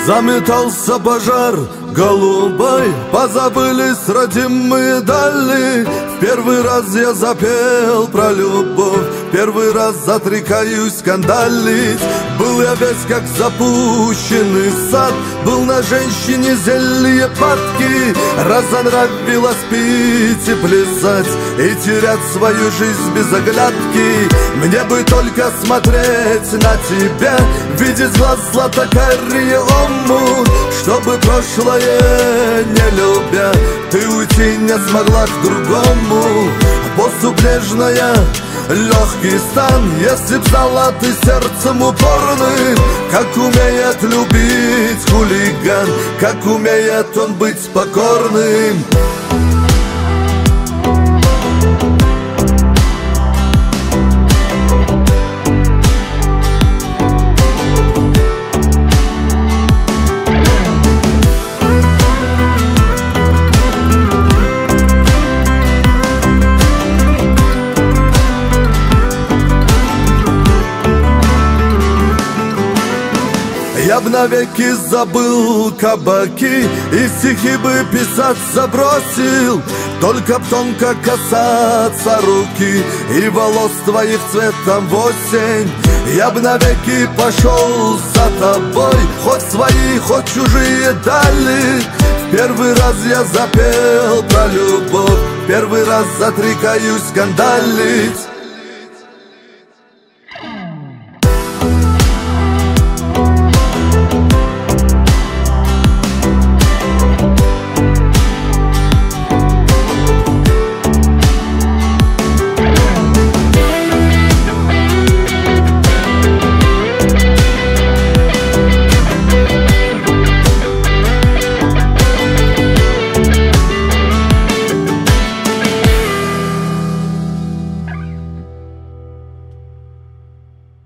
Заметался пожар голубой, позабылись родимые дали. В первый раз я запел про любовь, первый раз затрекаюсь скандалить. Был я весь как запущенный сад, был на женщине зелье падки. Разонравилось пить и плясать, и терять свою жизнь без оглядки. Мне бы только смотреть на тебя, видеть глаз златокарие омут, чтобы прошлое не любя ты уйти не смогла к другому. Посуд нежная, легкий стан, если б знала ты сердцем упорным, как умеет любить хулиган, как умеет он быть покорным. Я б навеки забыл кабаки и стихи бы писать забросил, только б тонко касаться руки и волос твоих цветом в осень. Я б навеки пошел за тобой, хоть свои, хоть чужие дали. В первый раз я запел про любовь, первый раз затрекаюсь скандалить.